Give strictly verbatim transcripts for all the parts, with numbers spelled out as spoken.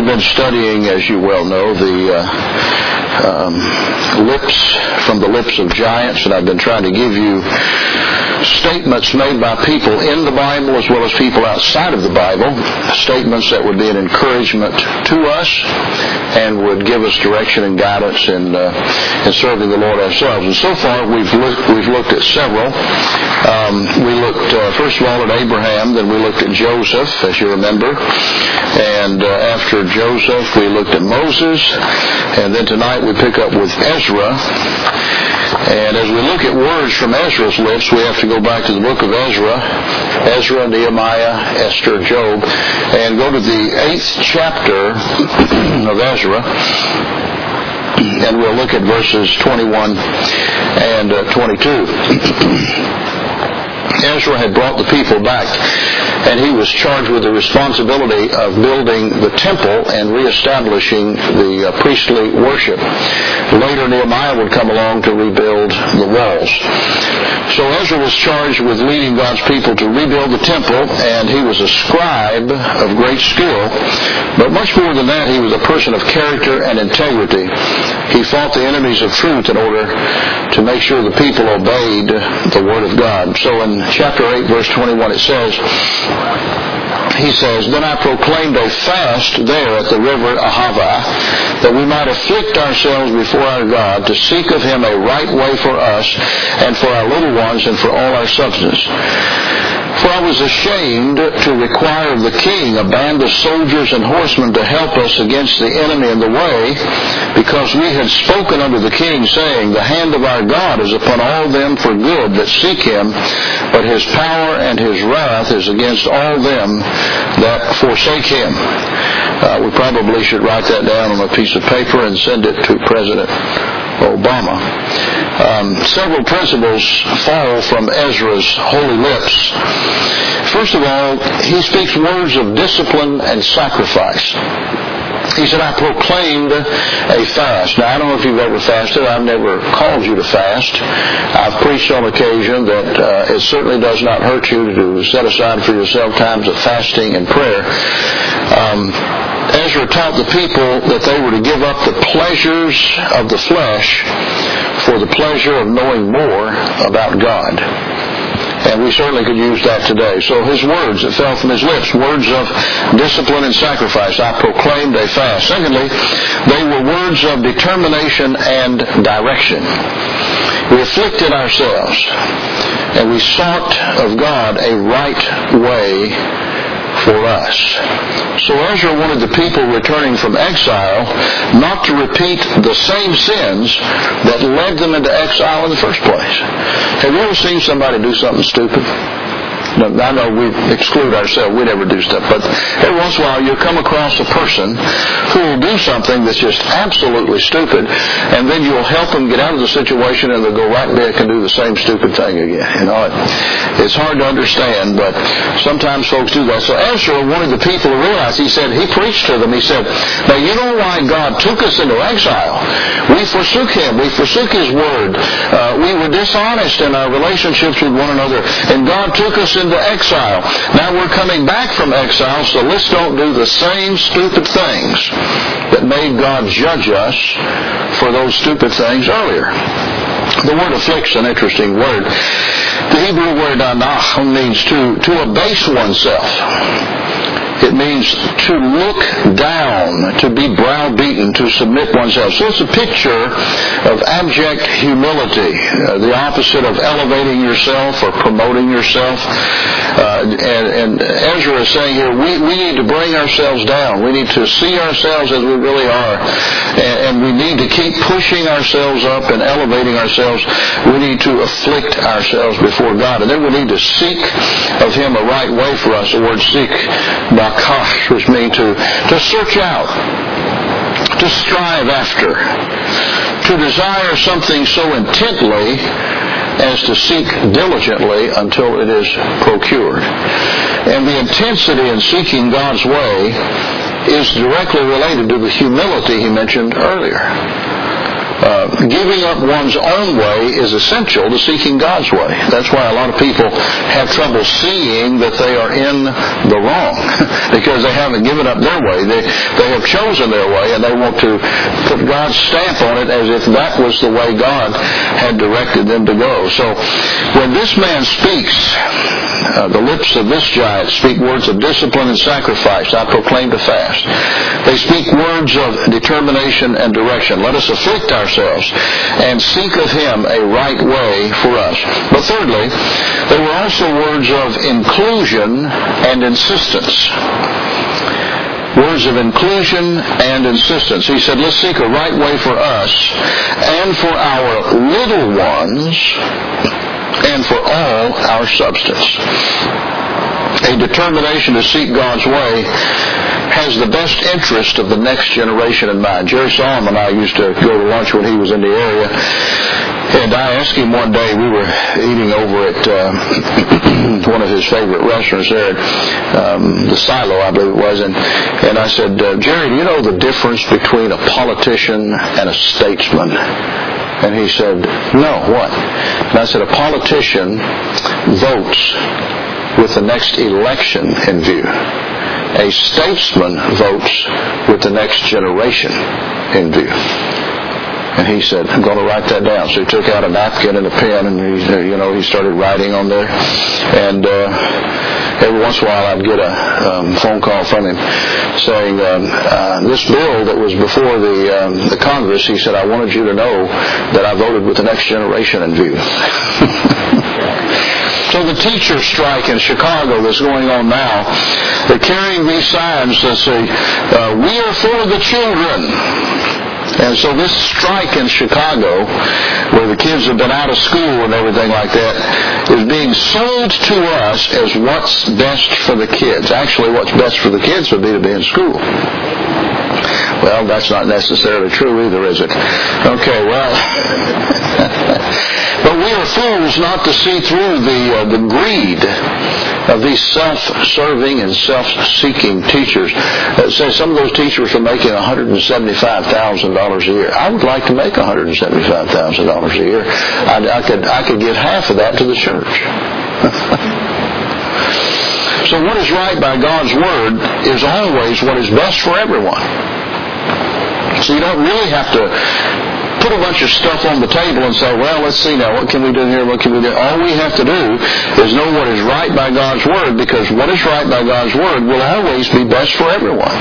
been studying, as you well know, the uh, um, lips from the lips of giants, and I've been trying to give you statements made by people in the Bible as well as people outside of the Bible, statements that would be an encouragement to us and would give us direction and guidance in, uh, in serving the Lord ourselves. And so far we've looked, we've looked at several. Um, we looked, uh, first of all, at Abraham, then we looked at Joseph, as you remember. And uh, after Joseph, we looked at Moses. And then tonight we pick up with Ezra. And as we look at words from Ezra's lips, we have to go back to the book of Ezra, Ezra, Nehemiah, Esther, Job, and go to the eighth chapter of Ezra, and we'll look at verses twenty-one and uh, twenty-two. Ezra had brought the people back, and he was charged with the responsibility of building the temple and reestablishing the uh, priestly worship. Later, Nehemiah would come along to rebuild the walls. So Ezra was charged with leading God's people to rebuild the temple, and he was a scribe of great skill. But much more than that, he was a person of character and integrity. He fought the enemies of truth in order to make sure the people obeyed the Word of God. So in chapter eight, verse twenty-one, it says, he says, "Then I proclaimed a fast there at the river Ahava, that we might afflict ourselves before our God, to seek of Him a right way for us, and for our little ones, and for all our substance. For I was ashamed to require of the king a band of soldiers and horsemen to help us against the enemy in the way, because we had spoken unto the king, saying, The hand of our God is upon all them for good that seek Him, but His power and His wrath is against all them that forsake Him." Uh, we probably should write that down on a piece of paper and send it to President Obama. Um, several principles fall from Ezra's holy lips. First of all, he speaks words of discipline and sacrifice. He said, "I proclaimed a fast." Now, I don't know if you've ever fasted. I've never called you to fast. I've preached on occasion that uh, it certainly does not hurt you to set aside for yourself times of fasting and prayer. Um, Ezra taught the people that they were to give up the pleasures of the flesh for the pleasure of knowing more about God. And we certainly could use that today. So his words that fell from his lips, words of discipline and sacrifice. "I proclaimed a fast." Secondly, they were words of determination and direction. We afflicted ourselves, and we sought of God a right way for us. So Ezra wanted the people returning from exile not to repeat the same sins that led them into exile in the first place. Have you ever seen somebody do something stupid? Now, I know we exclude ourselves. We never do stuff. But every once in a while you'll come across a person who will do something that's just absolutely stupid, and then you'll help them get out of the situation, and they'll go right back and do the same stupid thing again. You know, it, it's hard to understand, but sometimes folks do that. So Ezra wanted the people to realize, he said, he preached to them, he said, "Now you know why God took us into exile. We forsook Him. We forsook His Word. Uh, we were dishonest in our relationships with one another, and God took us into exile. Now we're coming back from exile, so let's don't do the same stupid things that made God judge us for those stupid things earlier." The word afflict's an interesting word. The Hebrew word anach means to, to abase oneself. It means to look down, to be browbeaten, to submit oneself. So it's a picture of abject humility, uh, the opposite of elevating yourself or promoting yourself. Uh, and, and Ezra is saying here, we, we need to bring ourselves down. We need to see ourselves as we really are. And, and we need to keep pushing ourselves up and elevating ourselves. We need to afflict ourselves before God. And then we need to seek of Him a right way for us. The word seek, bakash, which means to, to search out, to strive after, to desire something so intently as to seek diligently until it is procured. And the intensity in seeking God's way is directly related to the humility he mentioned earlier. Uh, giving up one's own way is essential to seeking God's way. That's why a lot of people have trouble seeing that they are in the wrong because they haven't given up their way. They, they have chosen their way, and they want to put God's stamp on it as if that was the way God had directed them to go. So when this man speaks, uh, the lips of this giant speak words of discipline and sacrifice. I proclaim to fast. They speak words of determination and direction. Let us afflict ourselves and seek of Him a right way for us. But thirdly, there were also words of inclusion and insistence. Words of inclusion and insistence. He said, let's seek a right way for us and for our little ones and for all our substance. A determination to seek God's way has the best interest of the next generation in mind. Jerry Solomon and I used to go to lunch when he was in the area, and I asked him one day, we were eating over at uh, one of his favorite restaurants there at um, the Silo, I believe it was, and, and I said, uh, Jerry, do you know the difference between a politician and a statesman? And he said, no, what? And I said, a politician votes with the next election in view. A statesman votes with the next generation in view. And he said, I'm going to write that down. So he took out a napkin and a pen, and he, you know, he started writing on there. And uh, every once in a while I'd get a um, phone call from him saying, um, uh, this bill that was before the, um, the Congress, he said, I wanted you to know that I voted with the next generation in view. So the teacher strike in Chicago that's going on now, they're carrying these signs that say, uh, we are for the children. And so this strike in Chicago, where the kids have been out of school and everything like that, is being sold to us as what's best for the kids. Actually, what's best for the kids would be to be in school. Well, that's not necessarily true either, is it? Okay, well... But we are fools not to see through the uh, the greed of these self-serving and self-seeking teachers. Uh, say some of those teachers are making one hundred seventy-five thousand dollars a year. I would like to make one hundred seventy-five thousand dollars a year. I, I could I could give half of that to the church. So what is right by God's Word is always what is best for everyone. So you don't really have to put a bunch of stuff on the table and say, well, let's see now, what can we do here, what can we do? All we have to do is know what is right by God's Word, because what is right by God's Word will always be best for everyone.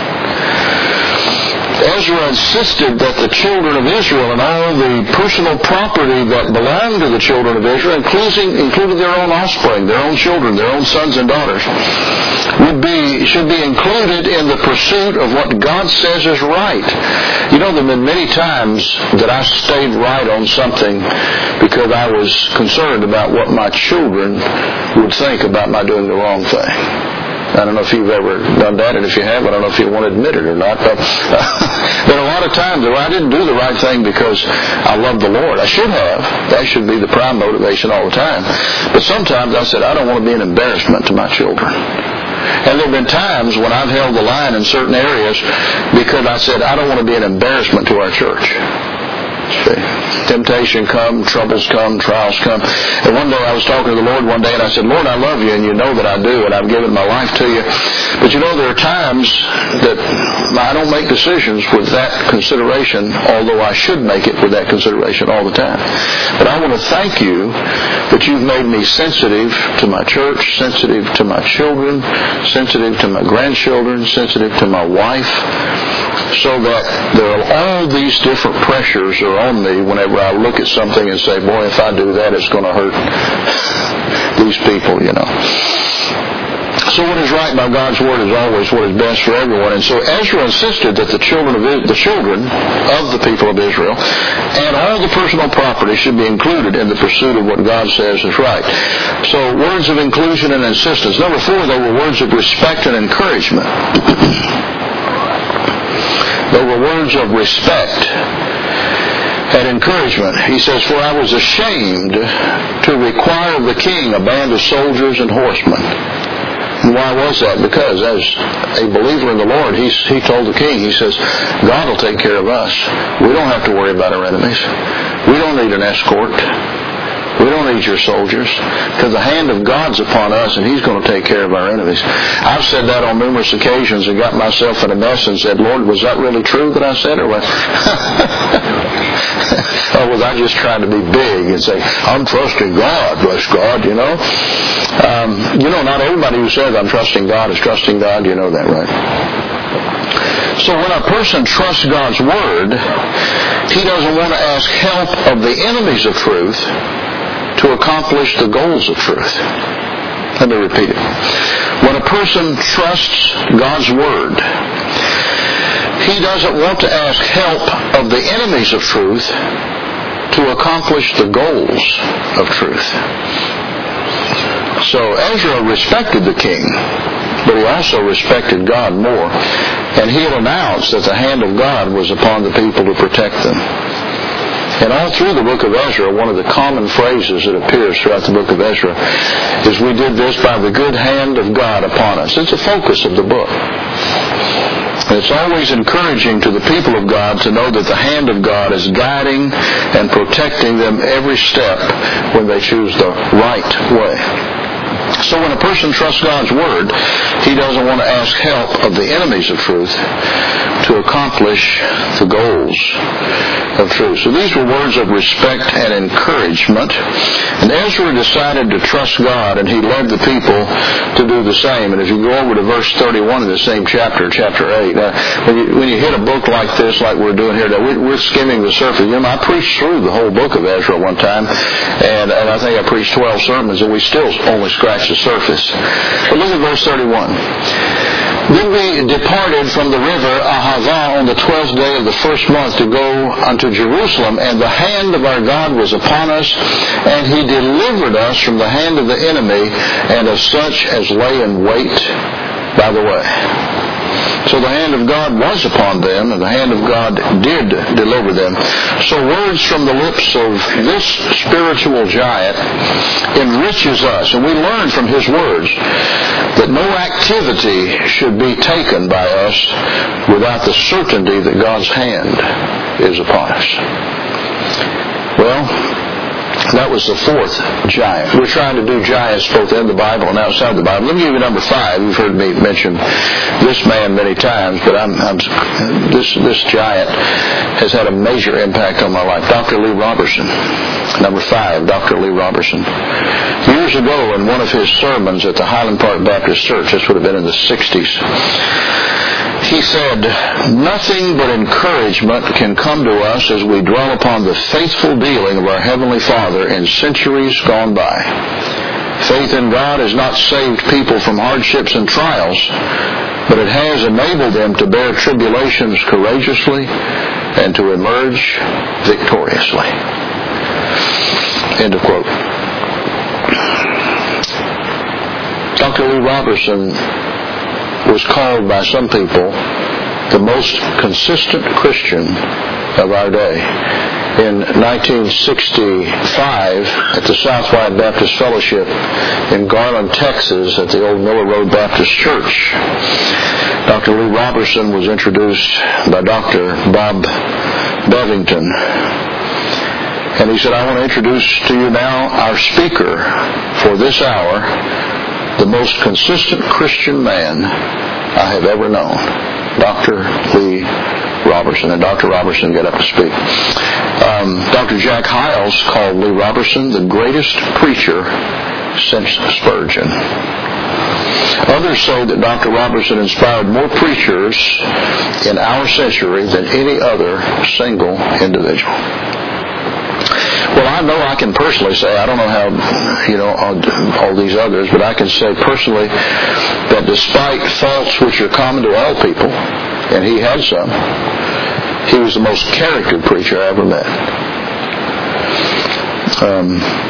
Ezra insisted that the children of Israel and all the personal property that belonged to the children of Israel, including, including their own offspring, their own children, their own sons and daughters, would be should be included in the pursuit of what God says is right. You know, there have been many times that I stayed right on something because I was concerned about what my children would think about my doing the wrong thing. I don't know if you've ever done that, and if you have, I don't know if you want to admit it or not, but uh, there are a lot of times that I didn't do the right thing because I love the Lord. I should have. That should be the prime motivation all the time. But sometimes I said, I don't want to be an embarrassment to my children. And there have been times when I've held the line in certain areas because I said, I don't want to be an embarrassment to our church. See? Temptation come, troubles come, trials come. And one day I was talking to the Lord one day and I said, Lord, I love you and you know that I do and I've given my life to you. But you know, there are times that I don't make decisions with that consideration, although I should make it with that consideration all the time. But I want to thank you that you've made me sensitive to my church, sensitive to my children, sensitive to my grandchildren, sensitive to my wife, so that there are all these different pressures are on me whenever I look at something and say, boy, if I do that, it's going to hurt these people, you know. So what is right by God's Word is always what is best for everyone. And so Ezra insisted that the children of the children of the people of Israel and all the personal property should be included in the pursuit of what God says is right. So words of inclusion and insistence. Number four, there were words of respect and encouragement. There were words of respect and encouragement. He says, for I was ashamed to require of the king a band of soldiers and horsemen. Why was that? Because as a believer in the Lord, he, he told the king, he says, God will take care of us. We don't have to worry about our enemies. We don't need an escort. We don't need your soldiers, because the hand of God's upon us, and He's going to take care of our enemies. I've said that on numerous occasions and got myself in a mess and said, Lord, was that really true that I said, or what? Or was I just trying to be big and say, I'm trusting God, bless God, you know? Um, you know, not everybody who says I'm trusting God is trusting God. You know that, right? So when a person trusts God's Word, he doesn't want to ask help of the enemies of truth to accomplish the goals of truth. Let me repeat it. When a person trusts God's Word, he doesn't want to ask help of the enemies of truth to accomplish the goals of truth. So Ezra respected the king, but he also respected God more. And he had announced that the hand of God was upon the people to protect them. And all through the book of Ezra, one of the common phrases that appears throughout the book of Ezra is, we did this by the good hand of God upon us. It's a focus of the book. And it's always encouraging to the people of God to know that the hand of God is guiding and protecting them every step when they choose the right way. So when a person trusts God's Word, he doesn't want to ask help of the enemies of truth to accomplish the goals of truth. So these were words of respect and encouragement. And Ezra decided to trust God, and he led the people to do the same. And if you go over to verse thirty-one in the same chapter, chapter eight, uh, when, you, when you hit a book like this, like we're doing here, we, we're skimming the surface. You know, I preached through the whole book of Ezra one time, and, and I think I preached twelve sermons, and we still only scratched the surface. But look at verse thirty-one. Then we departed from the river Ahava on the twelfth day of the first month to go unto Jerusalem, and the hand of our God was upon us, and He delivered us from the hand of the enemy and of such as lay in wait by the way. So the hand of God was upon them, and the hand of God did deliver them. So words from the lips of this spiritual giant enriches us, and we learn from his words that no activity should be taken by us without the certainty that God's hand is upon us. Well, that was the fourth giant. We're trying to do giants both in the Bible and outside the Bible. Let me give you number five. You've heard me mention this man many times, but I'm, I'm this this giant has had a major impact on my life. Doctor Lee Roberson. Number five, Doctor Lee Roberson. Years ago, in one of his sermons at the Highland Park Baptist Church, this would have been in the sixties, he said, nothing but encouragement can come to us as we dwell upon the faithful dealing of our Heavenly Father in centuries gone by. Faith in God has not saved people from hardships and trials, but it has enabled them to bear tribulations courageously and to emerge victoriously. End of quote. Doctor Lee Roberson was called by some people the most consistent Christian of our day. In nineteen sixty-five, at the Southwide Baptist Fellowship in Garland, Texas, at the old Miller Road Baptist Church, Doctor Lee Roberson was introduced by Doctor Bob Bevington. And he said, I want to introduce to you now our speaker for this hour, the most consistent Christian man I have ever known, Doctor Lee Roberson. And Doctor Roberson got up to speak. Um, Doctor Jack Hyles called Lee Roberson the greatest preacher since Spurgeon. Others say that Doctor Roberson inspired more preachers in our century than any other single individual. Well, I know I can personally say, I don't know how, you know, all, all these others, but I can say personally that despite faults which are common to all people, and he had some, he was the most charactered preacher I ever met. Um,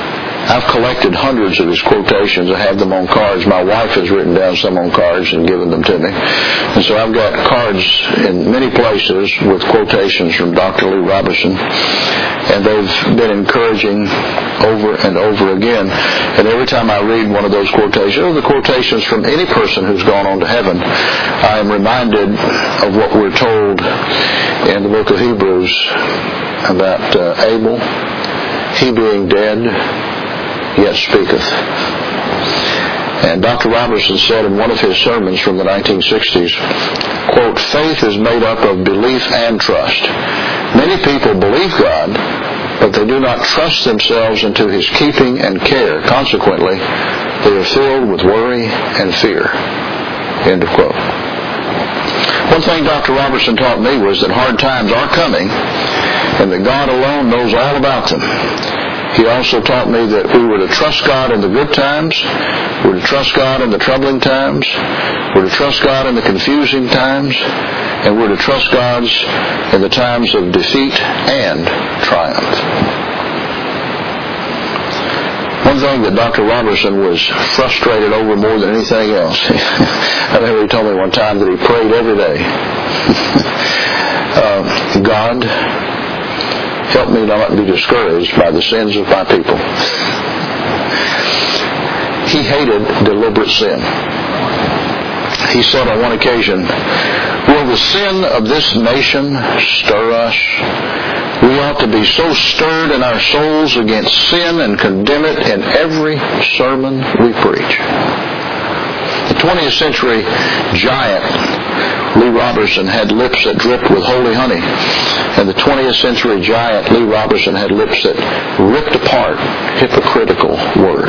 I've collected hundreds of his quotations. I have them on cards. My wife has written down some on cards and given them to me. And so I've got cards in many places with quotations from Doctor Lee Roberson. And they've been encouraging over and over again. And every time I read one of those quotations, or the quotations from any person who's gone on to heaven, I am reminded of what we're told in the book of Hebrews about uh, Abel. He being dead, yet speaketh. And Doctor Roberson said in one of his sermons from the nineteen sixties, quote, faith is made up of belief and trust. Many people believe God, but they do not trust themselves into His keeping and care. Consequently, they are filled with worry and fear. End of quote. One thing Doctor Roberson taught me was that hard times are coming, and that God alone knows all about them. He also taught me that we were to trust God in the good times, we're to trust God in the troubling times, we're to trust God in the confusing times, and we're to trust God in the times of defeat and triumph. One thing that Doctor Roberson was frustrated over more than anything else, I remember he told me one time that he prayed every day. uh, God, help me not be discouraged by the sins of my people. He hated deliberate sin. He said on one occasion, will the sin of this nation stir us? We ought to be so stirred in our souls against sin and condemn it in every sermon we preach. The twentieth century giant Lee Roberson had lips that dripped with holy honey. And the twentieth century giant Lee Roberson had lips that ripped apart hypocritical words.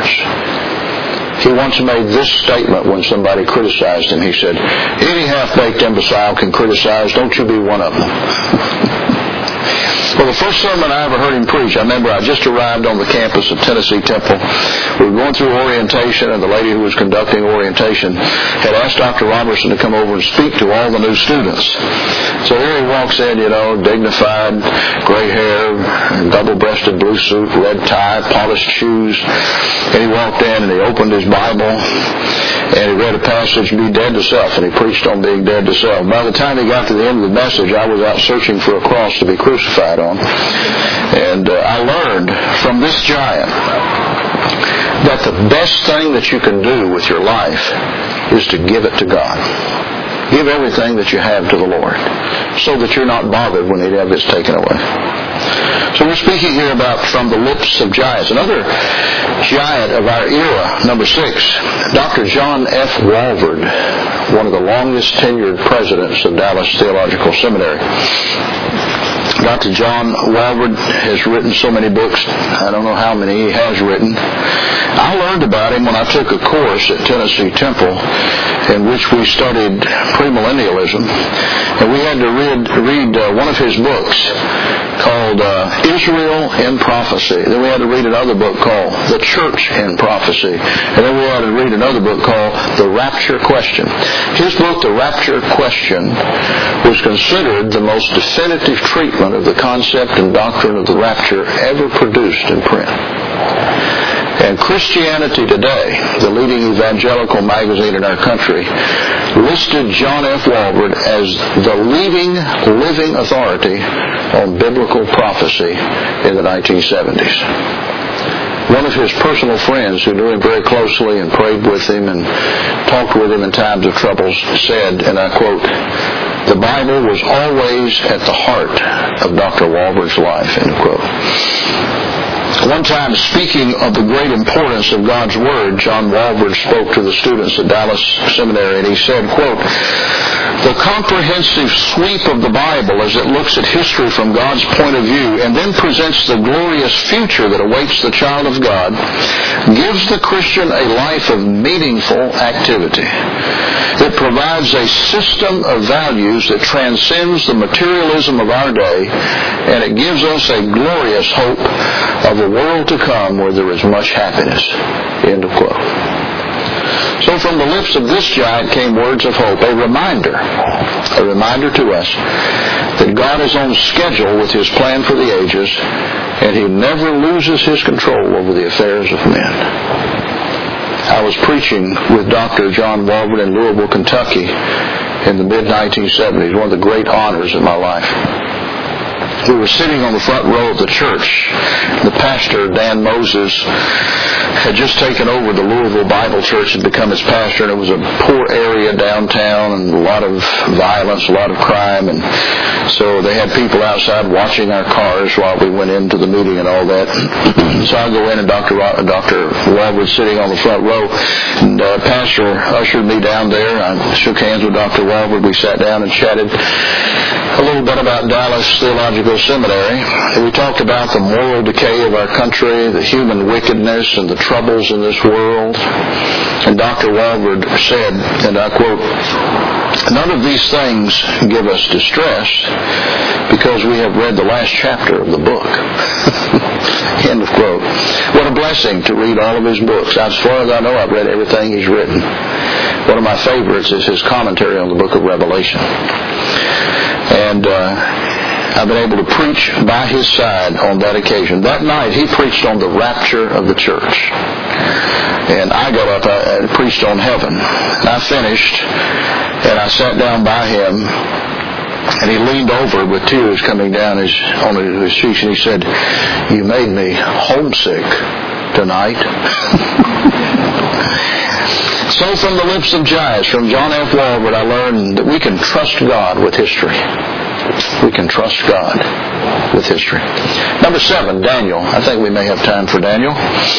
He once made this statement when somebody criticized him. He said, any half-baked imbecile can criticize, don't you be one of them. Well, the first sermon I ever heard him preach, I remember I just arrived on the campus of Tennessee Temple. We were going through orientation, and the lady who was conducting orientation had asked Doctor Roberson to come over and speak to all the new students. So here he walks in, you know, dignified, gray hair, double-breasted blue suit, red tie, polished shoes. And he walked in and he opened his Bible and he read a passage, Be Dead to Self, and he preached on being dead to self. By the time he got to the end of the message, I was out searching for a cross to be crucified on. And uh, I learned from this giant that the best thing that you can do with your life is to give it to God. Give everything that you have to the Lord so that you're not bothered when He'd have this taken away. So we're speaking here about from the lips of giants. Another giant of our era, number six, Doctor John F. Walvoord, one of the longest tenured presidents of Dallas Theological Seminary. Doctor John Walvoord has written so many books. I don't know how many he has written. I learned about him when I took a course at Tennessee Temple in which we studied premillennialism. And we had to read, read uh, one of his books called uh, Israel in Prophecy. Then we had to read another book called The Church in Prophecy. And then we had to read another book called The Rapture Question. His book, The Rapture Question, was considered the most definitive treatment of the concept and doctrine of the rapture ever produced in print. And Christianity Today, the leading evangelical magazine in our country, listed John F. Walvoord as the leading living authority on biblical prophecy in the nineteen seventies. One of his personal friends who knew him very closely and prayed with him and talked with him in times of troubles said, and I quote, "The Bible was always at the heart of Doctor Walvoord's life," end quote. One time, speaking of the great importance of God's Word, John Walvoord spoke to the students at Dallas Seminary, and he said, quote, "The comprehensive sweep of the Bible as it looks at history from God's point of view and then presents the glorious future that awaits the child of God gives the Christian a life of meaningful activity. It provides a system of values that transcends the materialism of our day, and it gives us a glorious hope of a world to come where there is much happiness." End of quote. So from the lips of this giant came words of hope, a reminder, a reminder to us that God is on schedule with His plan for the ages, and He never loses His control over the affairs of men. I was preaching with Doctor John Walvoord in Louisville, Kentucky in the mid nineteen seventies, one of the great honors of my life. We were sitting on the front row of the church. The pastor, Dan Moses, had just taken over the Louisville Bible Church and become its pastor, and it was a poor area downtown and a lot of violence, a lot of crime, and so they had people outside watching our cars while we went into the meeting and all that. So I go in, and Doctor Ro- Doctor Walvoord sitting on the front row, and uh, pastor ushered me down there. I shook hands with Doctor Walvoord. We sat down and chatted a little bit about Dallas Theological Seminary. And we talked about the moral decay of our country, the human wickedness, and the troubles in this world. And Doctor Walvoord said, and I quote, "None of these things give us distress because we have read the last chapter of the book." End of quote. What a blessing to read all of his books. As far as I know, I've read everything he's written. One of my favorites is his commentary on the book of Revelation. And uh, I've been able to preach by his side on that occasion. That night, he preached on the rapture of the church. And I got up and preached on heaven. And I finished, and I sat down by him, and he leaned over with tears coming down his, on his cheeks, and he said, "You made me homesick tonight." So from the lips of giants, from John F. Walvoord, I learned that we can trust God with history. We can trust God with history. Number seven, Daniel. I think we may have time for Daniel.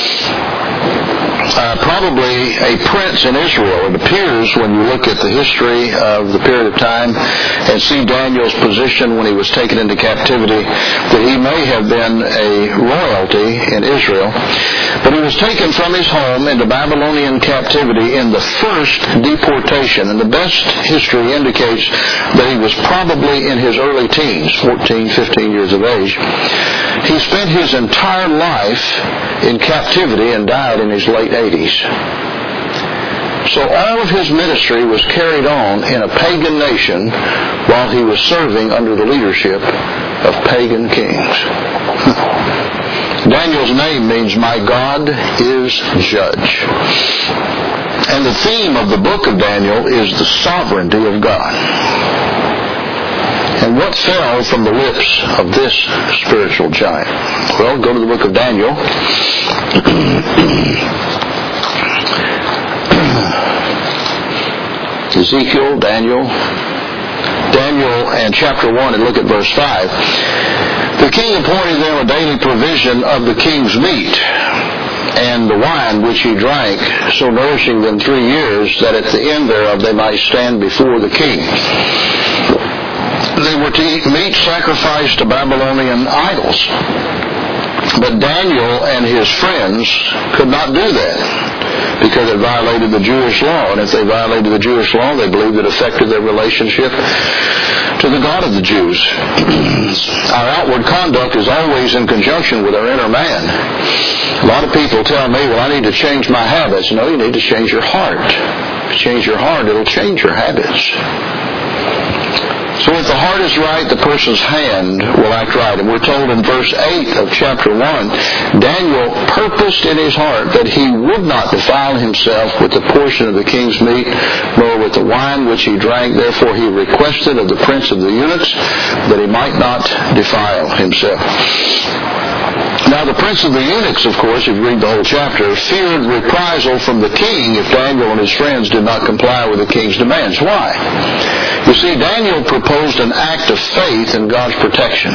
Uh, probably a prince in Israel. It appears when you look at the history of the period of time and see Daniel's position when he was taken into captivity, that he may have been a royalty in Israel. But he was taken from his home into Babylonian captivity in the first deportation. And the best history indicates that he was probably in his early teens, fourteen, fifteen years of age. He spent his entire life in captivity and died in his late eighties. So all of his ministry was carried on in a pagan nation while he was serving under the leadership of pagan kings. Daniel's name means, "My God is Judge." And the theme of the book of Daniel is the sovereignty of God. And what fell from the lips of this spiritual giant? Well, go to the book of Daniel. Ezekiel, Daniel. Daniel and chapter one, and look at verse five. "The king appointed them a daily provision of the king's meat and the wine which he drank, so nourishing them three years, that at the end thereof they might stand before the king. They were to eat meat sacrificed to Babylonian idols. But Daniel and his friends could not do that because it violated the Jewish law. And if they violated the Jewish law, they believed it affected their relationship to the God of the Jews. Our outward conduct is always in conjunction with our inner man. A lot of people tell me, well, I need to change my habits. No, you need to change your heart. If you change your heart, it'll change your habits. So if the heart is right, the person's hand will act right. And we're told in verse eight of chapter one, Daniel purposed in his heart that he would not defile himself with the portion of the king's meat, nor with the wine which he drank. Therefore he requested of the prince of the eunuchs that he might not defile himself. Now the prince of the eunuchs, of course, if you read the whole chapter, feared reprisal from the king if Daniel and his friends did not comply with the king's demands. Why? You see, Daniel proposed an act of faith in God's protection.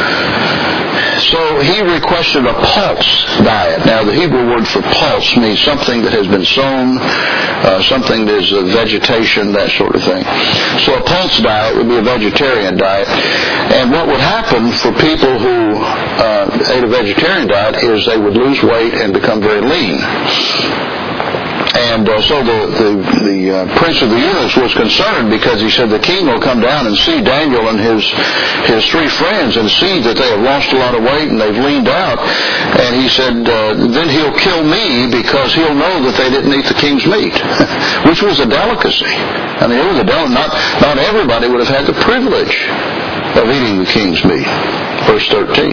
So he requested a pulse diet. Now the Hebrew word for pulse means something that has been sown, uh, something that is a vegetation, that sort of thing. So a pulse diet would be a vegetarian diet. And what would happen for people who uh, ate a vegetarian diet is they would lose weight and become very lean. And uh, so the the, the uh, prince of the eunuchs was concerned because he said the king will come down and see Daniel and his his three friends and see that they have lost a lot of weight and they've leaned out. And he said, uh, then he'll kill me because he'll know that they didn't eat the king's meat, which was a delicacy. I mean, it was a delicacy. Not, not everybody would have had the privilege of eating the king's meat. Verse thirteen.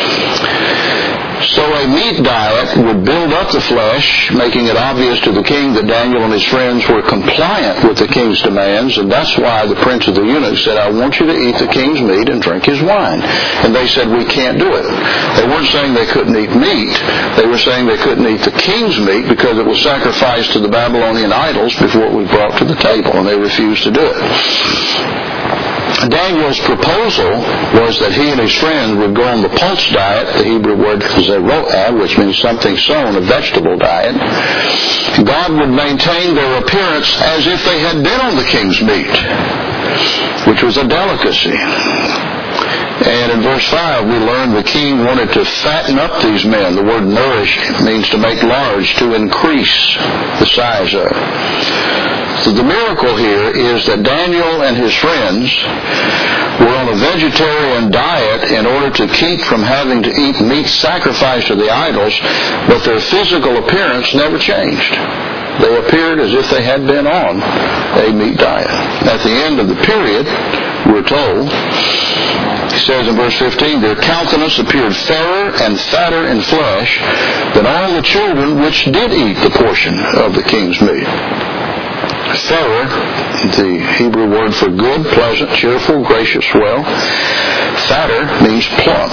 So a meat diet would build up the flesh, making it obvious to the king that Daniel and his friends were compliant with the king's demands, and that's why the prince of the eunuchs said, I want you to eat the king's meat and drink his wine. And they said, we can't do it. They weren't saying they couldn't eat meat. They were saying they couldn't eat the king's meat because it was sacrificed to the Babylonian idols before it was brought to the table, and they refused to do it. Daniel's proposal was that he and his friends would go on the pulse diet, the Hebrew word zeroah, which means something sown, a vegetable diet. God would maintain their appearance as if they had been on the king's meat, which was a delicacy. And in verse five, we learn the king wanted to fatten up these men. The word nourish means to make large, to increase the size of. So the miracle here is that Daniel and his friends were on a vegetarian diet in order to keep from having to eat meat sacrificed to the idols, but their physical appearance never changed. They appeared as if they had been on a meat diet. At the end of the period, we're told, he says in verse fifteen, their countenance appeared fairer and fatter in flesh than all the children which did eat the portion of the king's meat. Fairer, the Hebrew word for good, pleasant, cheerful, gracious, well. Fatter means plump.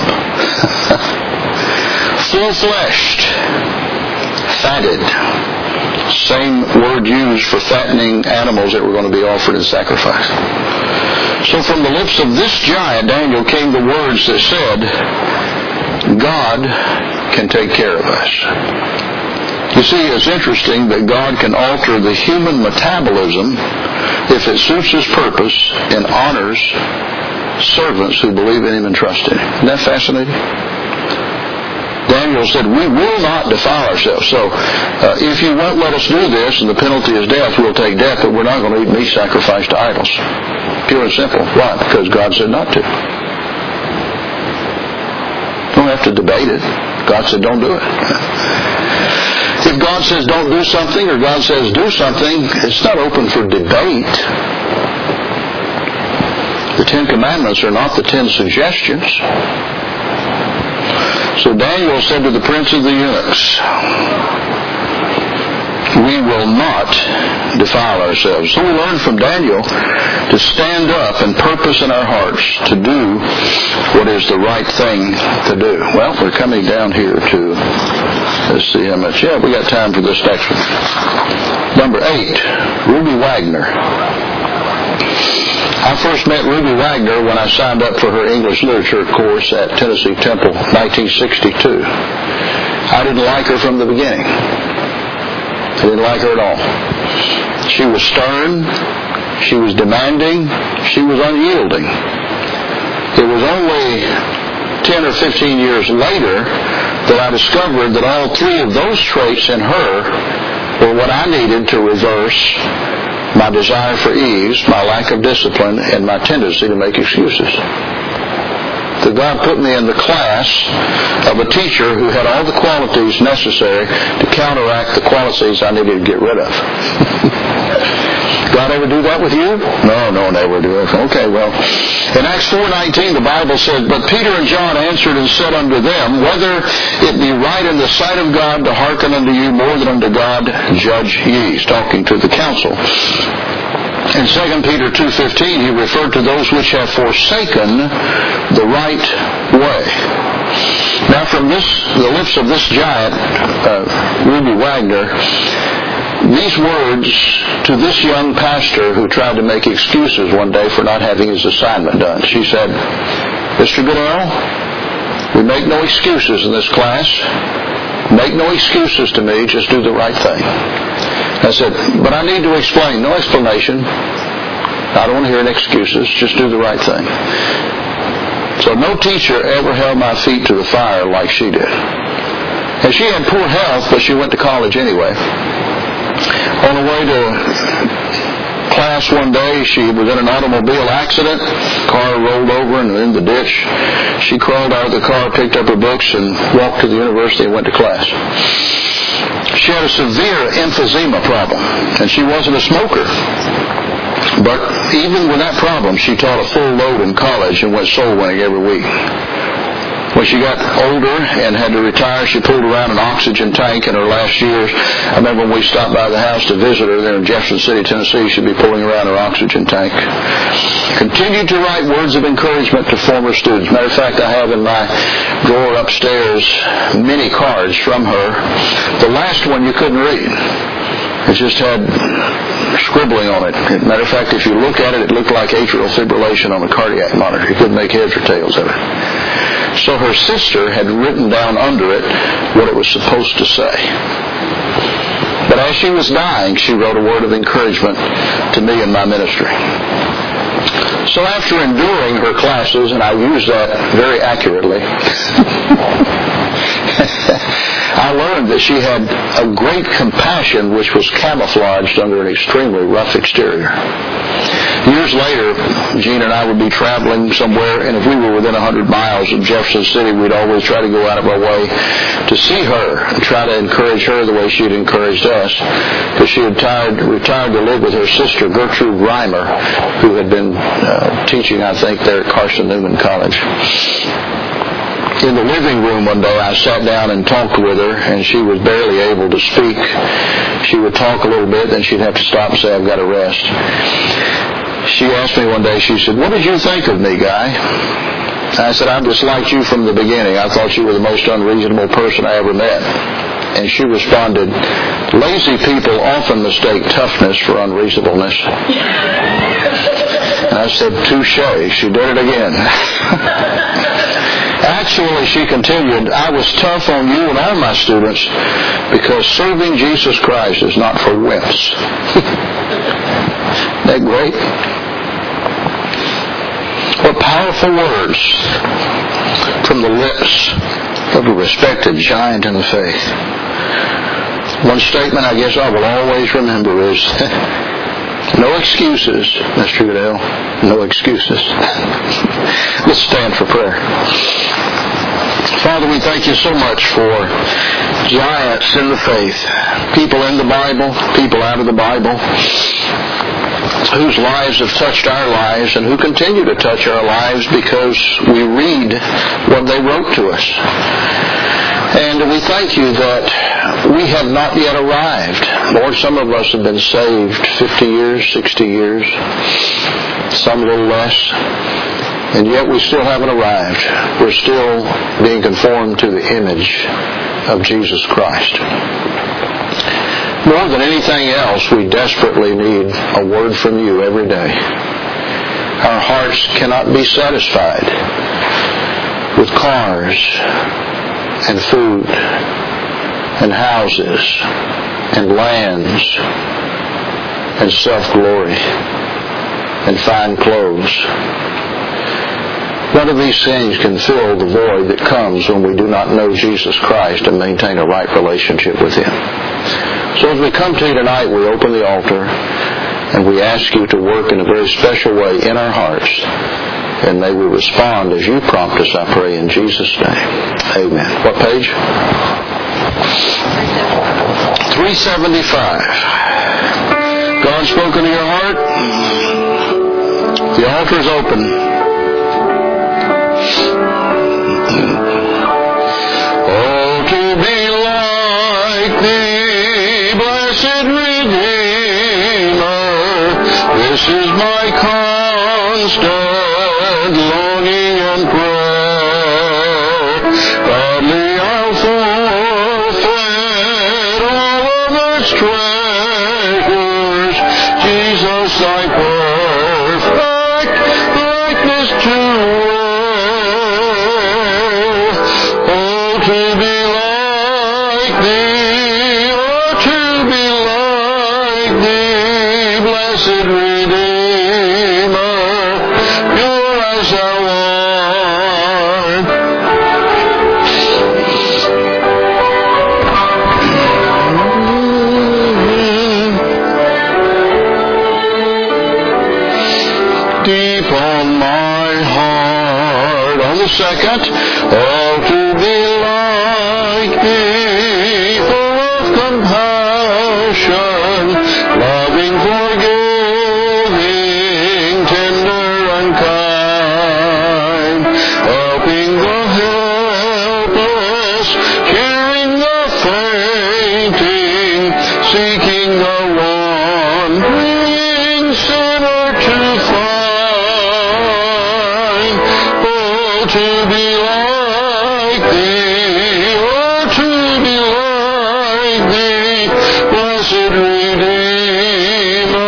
Full-fleshed. Fatted. Same word used for fattening animals that were going to be offered in sacrifice. So from the lips of this giant, Daniel, came the words that said, God can take care of us. You see, it's interesting that God can alter the human metabolism if it suits His purpose and honors servants who believe in Him and trust in Him. Isn't that fascinating? Daniel said, we will not defile ourselves. So uh, if you won't let us do this and the penalty is death, we'll take death, but we're not going to eat meat sacrificed to idols. Pure and simple. Why? Because God said not to. Don't have to debate it. God said don't do it. If God says don't do something or God says do something, it's not open for debate. The Ten Commandments are not the Ten Suggestions. So Daniel said to the prince of the eunuchs, we will not defile ourselves. So we learn from Daniel to stand up and purpose in our hearts to do what is the right thing to do. Well, we're coming down here to, let's see how much. Yeah, we got time for this next one. Number eight, Ruby Wagner. I first met Ruby Wagner when I signed up for her English literature course at Tennessee Temple, nineteen sixty-two. I didn't like her from the beginning. I didn't like her at all. She was stern. She was demanding. She was unyielding. It was only ten or fifteen years later that I discovered that all three of those traits in her were what I needed to reverse my desire for ease, my lack of discipline, and my tendency to make excuses. That God put me in the class of a teacher who had all the qualities necessary to counteract the qualities I needed to get rid of. God ever do that with you? No, no, never do it. Okay, well, in Acts four nineteen, the Bible said, but Peter and John answered and said unto them, whether it be right in the sight of God to hearken unto you more than unto God, judge ye. He's talking to the council. In Second Peter two fifteen, he referred to those which have forsaken the right way. Now, from this, the lips of this giant, uh, Ruby Wagner, these words to this young pastor who tried to make excuses one day for not having his assignment done. She said, Mister Goodell, we make no excuses in this class. Make no excuses to me, just do the right thing. I said, but I need to explain. No explanation. I don't want to hear any excuses. Just do the right thing. So no teacher ever held my feet to the fire like she did. And she had poor health, but she went to college anyway. On the way to class one day, she was in an automobile accident. Car rolled over and in the ditch. She crawled out of the car, picked up her books, and walked to the university and went to class. She had a severe emphysema problem, and she wasn't a smoker. But even with that problem, she taught a full load in college and went soul winning every week. When she got older and had to retire, she pulled around an oxygen tank in her last years. I remember when we stopped by the house to visit her there in Jefferson City, Tennessee, she'd be pulling around her oxygen tank. Continued to write words of encouragement to former students. Matter of fact, I have in my drawer upstairs many cards from her. The last one you couldn't read. It just had scribbling on it. Matter of fact, if you look at it, it looked like atrial fibrillation on a cardiac monitor. You couldn't make heads or tails of it. So her sister had written down under it what it was supposed to say. But as she was dying, she wrote a word of encouragement to me in my ministry. So after enduring her classes, and I use that very accurately, I learned that she had a great compassion which was camouflaged under an extremely rough exterior. Years later, Gene and I would be traveling somewhere, and if we were within one hundred miles of Jefferson City, we'd always try to go out of our way to see her and try to encourage her the way she had encouraged us, because she had tired, retired to live with her sister, Gertrude Reimer, who had been uh, teaching, I think, there at Carson Newman College. In the living room one day, I sat down and talked with her, and she was barely able to speak. She would talk a little bit, then she'd have to stop and say, "I've got to rest." She asked me one day, she said, "What did you think of me, Guy?" I said, "I've disliked you from the beginning. I thought you were the most unreasonable person I ever met." And she responded, "Lazy people often mistake toughness for unreasonableness." And I said, "Touche." She did it again. Actually, she continued, "I was tough on you and all my students because serving Jesus Christ is not for wimps." Isn't that great? What powerful words from the lips of a respected giant in the faith. One statement I guess I will always remember is, no excuses, Mister Goodell. No excuses. Let's stand for prayer. Father, we thank you so much for giants in the faith, people in the Bible, people out of the Bible, whose lives have touched our lives and who continue to touch our lives because we read what they wrote to us. And we thank you that we have not yet arrived. Lord, some of us have been saved fifty years, sixty years, some a little less, and yet we still haven't arrived. We're still being conformed to the image of Jesus Christ. More than anything else, we desperately need a word from you every day. Our hearts cannot be satisfied with cars and food and houses and lands and self-glory and fine clothes. None of these things can fill the void that comes when we do not know Jesus Christ and maintain a right relationship with Him. So as we come to you tonight, we open the altar and we ask you to work in a very special way in our hearts. And may we respond as you prompt us, I pray, in Jesus' name. Amen. What page? three seventy-five. God spoken to your heart? The altar is open. Oh, to be like thee, blessed Redeemer, this is my constant longing and prayer. Gladly I'll forfeit all of its treasures, Jesus, thy perfect likeness to wear. Oh, to be like thee, oh, to be like thee, blessed Redeemer, pure as thou art. Deep on my heart, on the second, oh, to be like thee, full of compassion, loving, forgiving, to be like Thee, oh, to be like Thee, blessed Redeemer.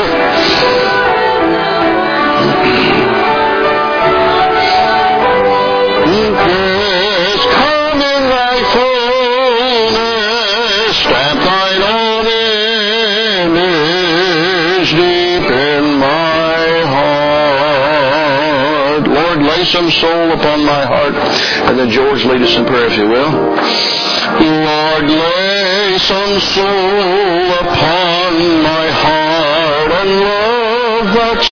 Christ, come in Thy fullness, stamp Thine own image deep in my heart. Lord, lay some soul upon my heart. And then George, lead us in prayer, if you will. Lord, lay some soul upon my heart and love that